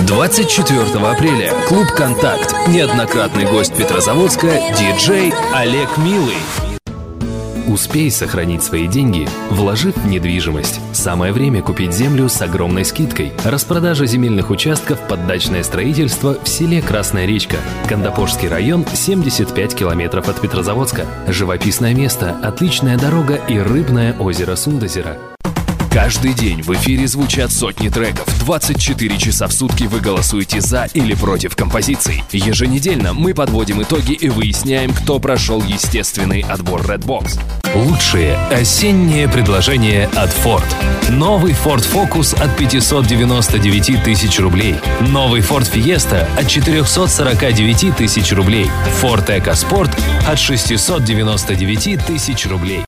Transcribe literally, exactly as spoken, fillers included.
двадцать четвёртого апреля. Клуб «Контакт». Неоднократный гость Петрозаводска, диджей Олег Милый. Успей сохранить свои деньги, вложив в недвижимость. Самое время купить землю с огромной скидкой. Распродажа земельных участков под дачное строительство в селе Красная Речка. Кандапожский район, семьдесят пять километров от Петрозаводска. Живописное место, отличная дорога и рыбное озеро Сундозеро. Каждый день в эфире звучат сотни треков. двадцать четыре часа в сутки вы голосуете за или против композиций. Еженедельно мы подводим итоги и выясняем, кто прошел естественный отбор Redbox. Лучшие осенние предложения от Ford. Новый Ford Focus от пятьсот девяносто девять тысяч рублей. Новый Ford Fiesta от четыреста сорок девять тысяч рублей. Ford EcoSport от шестьсот девяносто девять тысяч рублей.